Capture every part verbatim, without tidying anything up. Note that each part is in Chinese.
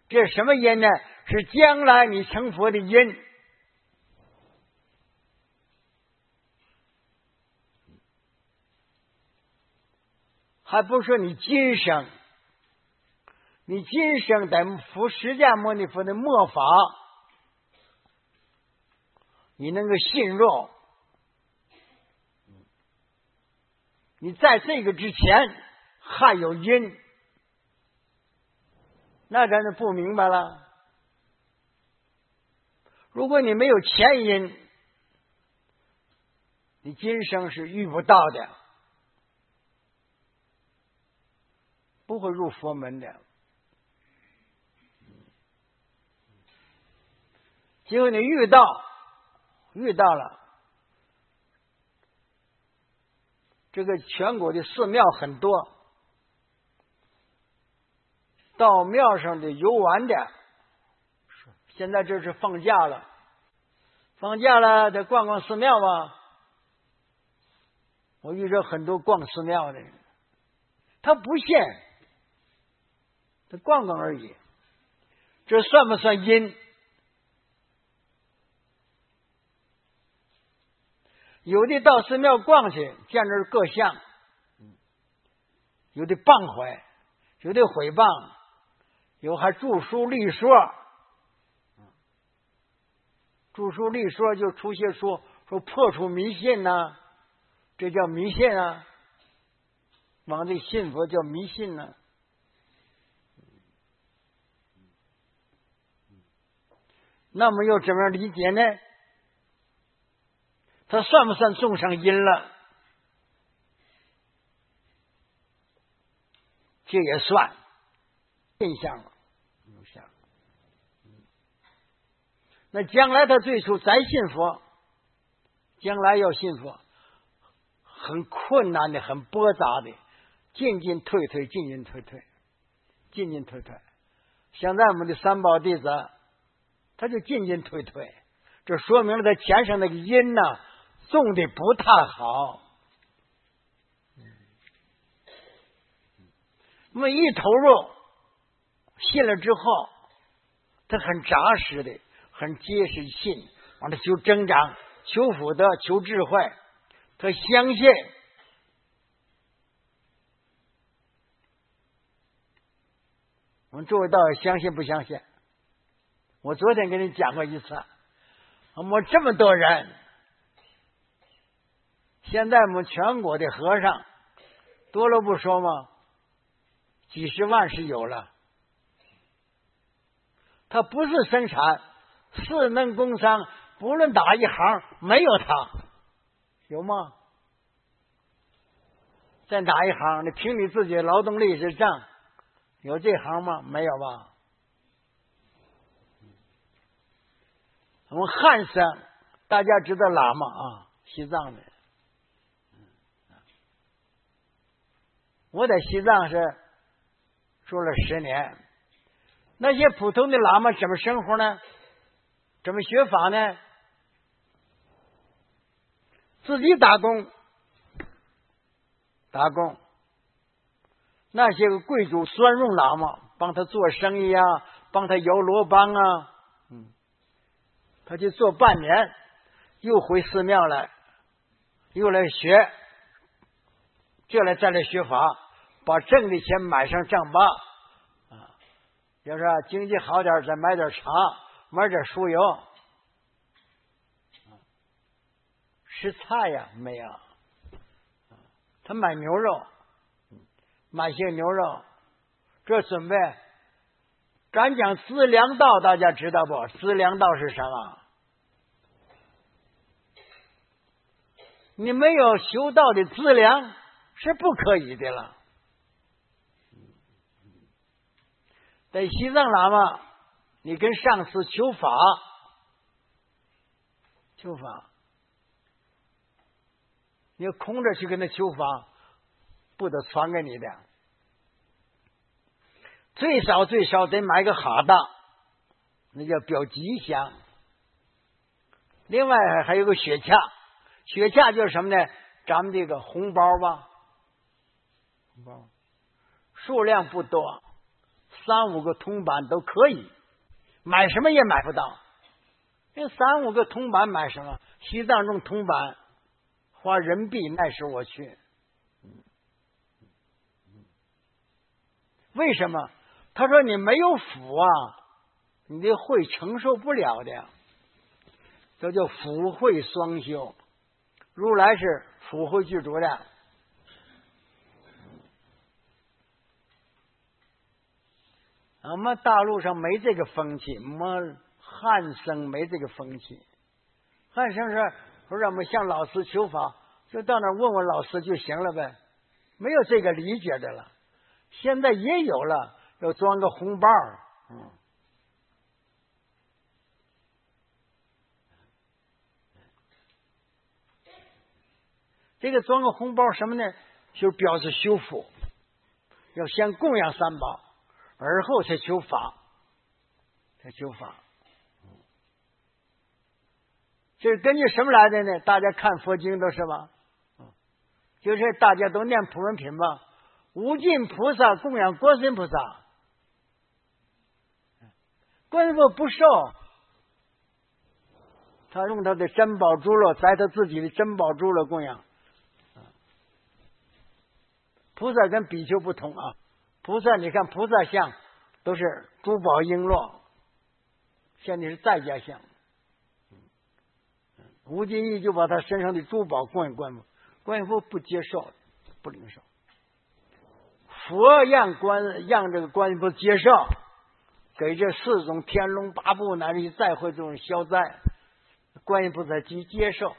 这什么因呢？是将来你成佛的因。还不是说你今生，你今生在服释迦牟尼佛的末法，你能够信入，你在这个之前还有因，那咱就不明白了。如果你没有前因，你今生是遇不到的，不会入佛门的。结果你遇到遇到了，这个全国的寺庙很多，到庙上的游玩的，现在这是放假了，放假了得逛逛寺庙吧。我遇着很多逛寺庙的人，他不信，他逛逛而已，这算不算因？有的到寺庙逛去，见着各相，有的谤毁，有的毁谤，有还著书立说，著书立说就出些说说破除迷信呐、啊，这叫迷信啊，往这信佛叫迷信呢、啊。那么又怎么样理解呢？他算不算种上因了？这也算现象了。那将来他最初再信佛，将来要信佛，很困难的，很驳杂的，进进退退，进进退退，进进退退。现在我们的三宝弟子，他就进进退退，这说明了他前生那个因呢、啊，种的不太好。那么一投入信了之后，他很扎实的，很结实信，往他求增长，求福德，求智慧，他相信。我们诸位道友相信不相信？我昨天给你讲过一次，我们这么多人，现在我们全国的和尚多了不说吗？几十万是有了。他不是生产，四能工商，不论哪一行没有他，有吗？在哪一行？你凭你自己的劳动力是账，有这行吗？没有吧？我们汉僧，大家知道喇嘛啊，西藏的。我在西藏是住了十年，那些普通的喇嘛怎么生活呢？怎么学法呢？自己打工，打工。那些个贵族专用喇嘛帮他做生意啊，帮他摇罗帮啊，嗯，他就做半年，又回寺庙来，又来学，就来再来学法，把挣的钱买上丈八啊，要是经济好点，再买点茶，买点酥油，吃菜呀没有，他买牛肉，买些牛肉，这准备。咱讲资粮道，大家知道不？资粮道是什么？你没有修道的资粮是不可以的了。在西藏喇嘛，你跟上司求法，求法，你要空着去跟他求法，不得传给你的。最少最少得买个哈达，那叫表吉祥。另外还有个雪洽，雪洽就是什么呢？咱们这个红包吧，红包数量不多， 三五个铜板都可以，买什么也买不到。这三五个铜板买什么？西藏种铜板花人民币，那时我去。为什么？他说你没有福啊，你的慧承受不了的呀。这叫福慧双修。如来是福慧具足的。我们大陆上没这个风气，我们汉僧没这个风气。汉僧说说让我们向老师求法，就到那儿问问老师就行了呗，没有这个理解的了。现在也有了，要装个红包。嗯，这个装个红包什么呢？就表示修福，要先供养三宝，而后才求法，才求法。这是根据什么来的呢？大家看佛经都是吧？就是大家都念普门品吧。无尽菩萨供养观世音菩萨，观世音菩萨不受，他用他的珍宝珠珞，在他自己的珍宝珠珞供养。菩萨跟比丘不同啊，菩萨你看菩萨像都是珠宝璎珞，现在是在家像。吴金义就把他身上的珠宝供养观音，观音佛不接受，不领受。佛让观让这个观音佛接受，给这四种天龙八部乃至于再会这种消灾，观音菩萨即接受。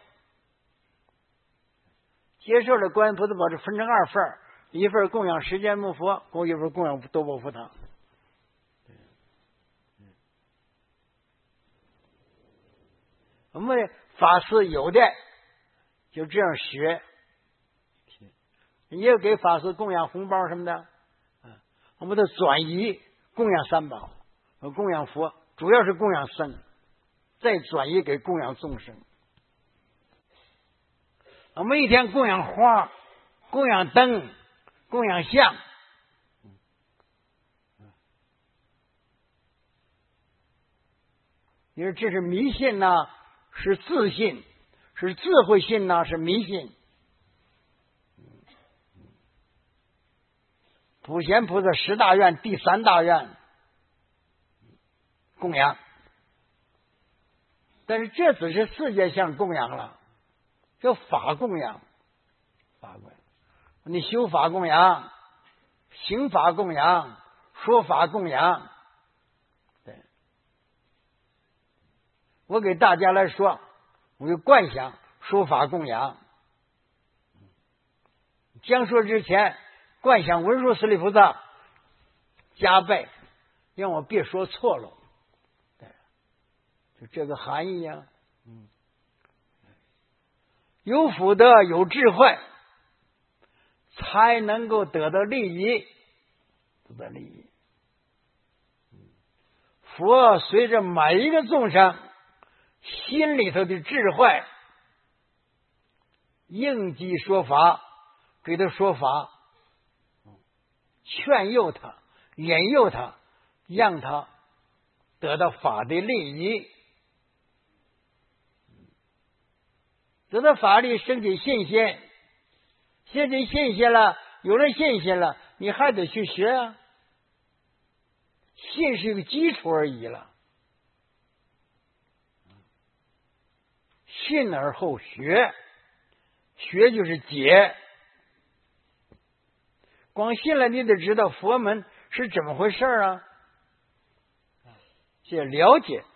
接受了观音菩萨把这分成二份，一份供养释迦牟尼佛，一份供养多宝佛堂。我们法师有的就这样学，也有给法师供养红包什么的。我们的转移供养三宝，供养佛，主要是供养僧，再转移给供养众生。我们一天供养花，供养灯，供养像。你说这是迷信呢，是自信，是智慧信呢，是迷信。普贤菩萨十大愿第三大愿供养，但是这只是世界上供养了，叫法供养。法供养，你修法供养，行法供养，说法供养。对，我给大家来说，我就观想说法供养。讲说之前，观想文殊师利菩萨加倍，让我别说错了。对，就这个含义呀、啊。嗯，有福德，有智慧，才能够得到利益，得到利益。佛随着每一个众生心里头的智慧，应机说法，给他说法。劝诱他，引诱他，让他得到法的利益，得到法力，升起信心，升起信心了，有了信心了，你还得去学啊。信是一个基础而已了，信而后学，学就是解。光信了，你得知道佛门是怎么回事啊，这了解